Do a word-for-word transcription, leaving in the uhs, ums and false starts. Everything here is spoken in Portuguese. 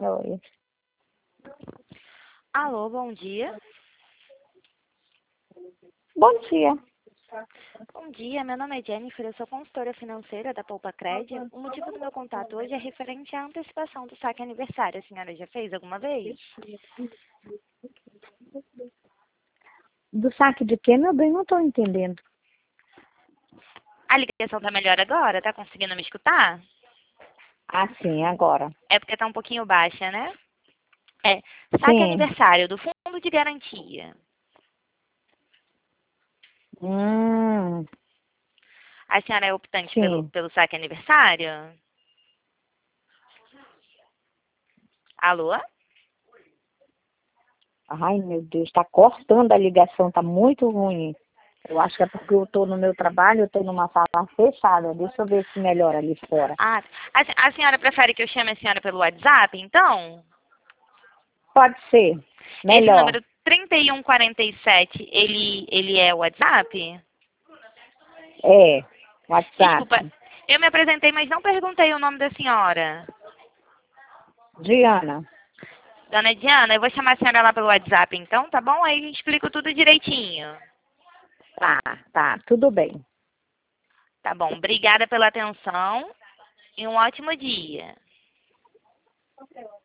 Oi. Alô, bom dia. Bom dia. Bom dia, meu nome é Jennifer, eu sou consultora financeira da Poupa Cred. O motivo do meu contato hoje é referente à antecipação do saque aniversário. A senhora já fez alguma vez? Do saque de quê, meu bem? Não estou entendendo. A ligação tá melhor agora? Tá conseguindo me escutar? Ah, sim, agora. É porque tá um pouquinho baixa, né? É, saque Sim. aniversário do Fundo de Garantia. Hum, A senhora é optante pelo, sim. pelo saque aniversário? Alô? Ai, meu Deus, está cortando a ligação, tá muito ruim. Eu acho que é porque eu estou no meu trabalho, eu estou numa sala fechada. Deixa eu ver se melhora ali fora. Ah, a, se- a senhora prefere que eu chame a senhora pelo WhatsApp, então? Pode ser. Esse Melhor. número trinta e um quarenta e sete, ele, ele é o WhatsApp? É. WhatsApp. Desculpa, eu me apresentei, mas não perguntei o nome da senhora. Diana. Dona Diana, eu vou chamar a senhora lá pelo WhatsApp, então, tá bom? Aí eu explico tudo direitinho. Tá, tá, tudo bem. Tá bom, obrigada pela atenção e um ótimo dia.